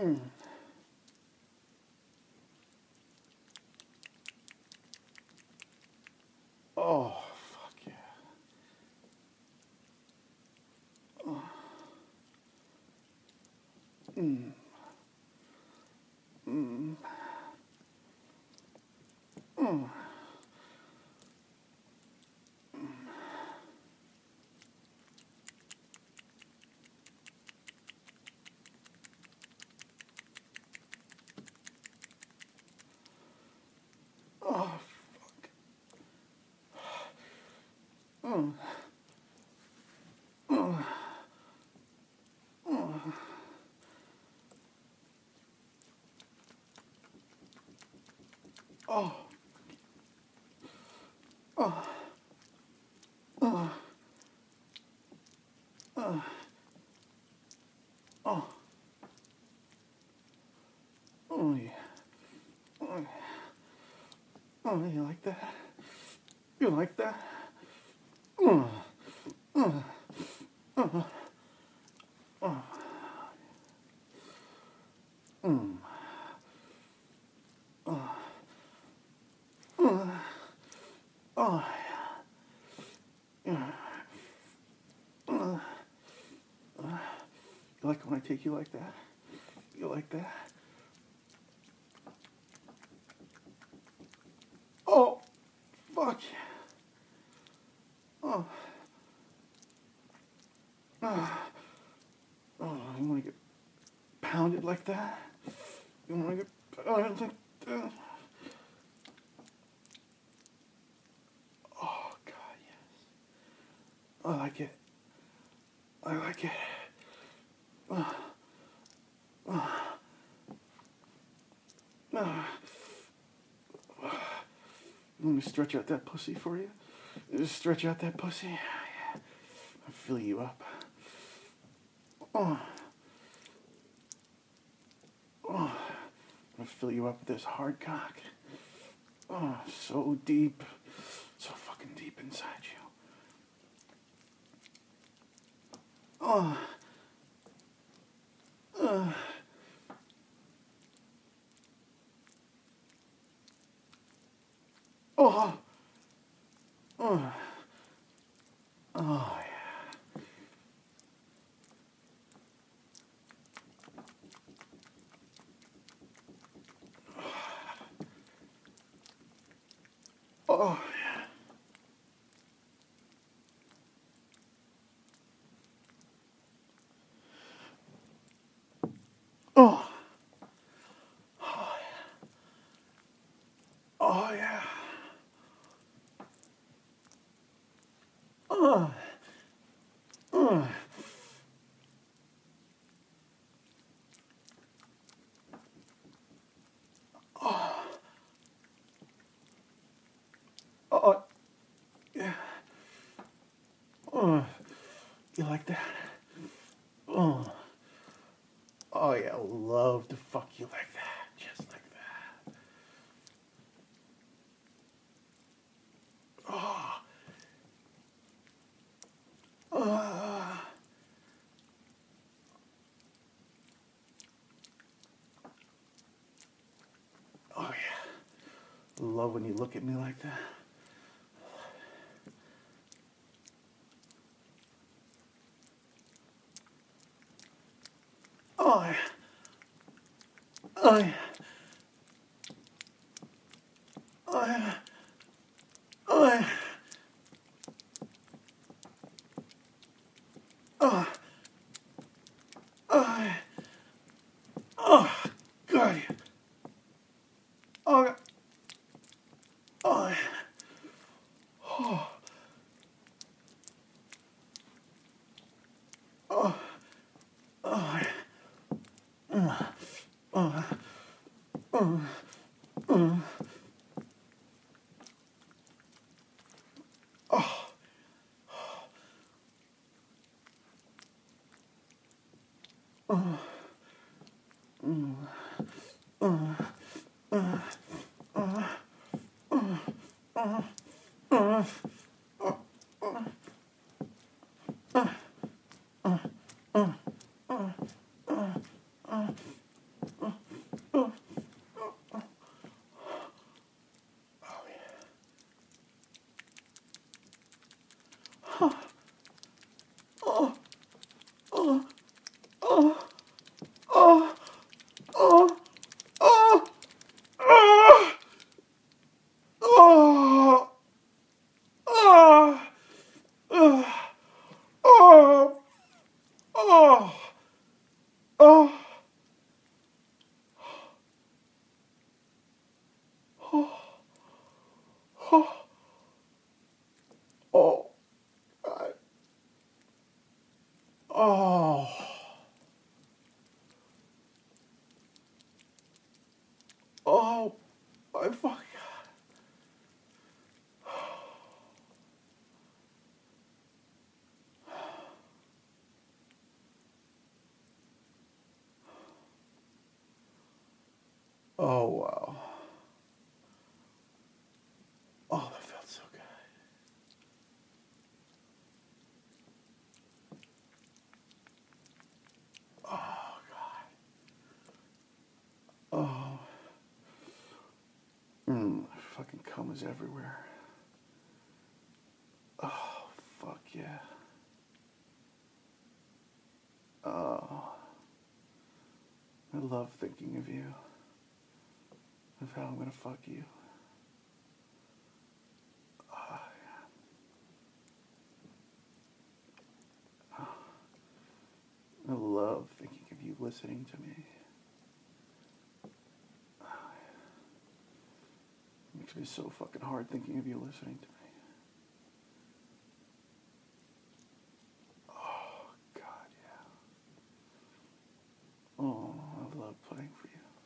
Mm. Oh, fuck yeah. Mm. Mm. Mm. Oh, fuck. Mm. Mm. Mm. Oh. Oh. Oh. Oh. Oh. Oh, yeah. Oh, yeah. Oh, you like that? You like that? Oh. Oh. Oh. Oh. Mm. Oh. Oh. Oh. Yeah. Oh. You like it when I take you like that? You like that? Oh, fuck. Oh. Oh. Oh, you want to get pounded like that? You want to get pounded like that? Oh, God, yes. I like it. I like it. Oh. Oh. Oh. Let me stretch out that pussy for you. Just stretch out that pussy. Yeah. I'll fill you up. Oh. Oh. I'll fill you up with this hard cock. Oh, so deep. So fucking deep inside you. Oh. Oh. Oh. Oh, yeah. Oh, yeah. Oh. Oh, yeah. Oh. Oh. Oh. Yeah. Oh. You like that? Oh. Oh, yeah. I love to fuck you like that. Just like that. Oh. Oh. Oh, yeah. Love when you look at me like that. Oh, yeah. Oh, yeah. Oh, yeah. Oh, yeah. Oh. Oh, yeah. Oh, God. Oh, oh, yeah. Oh, oh, oh, yeah. Oh, oh, oh, oh. Oh, God. Oh, oh, my fucking. Oh, wow. Oh, that felt so good. Oh, God. Oh. Fucking cum is everywhere. Oh, fuck yeah. Oh, I love thinking of you, of how I'm gonna fuck you. Oh, yeah. I love thinking of you listening to me. It makes me so fucking hard thinking of you listening to me. Oh, God, yeah. Oh, I love playing for you.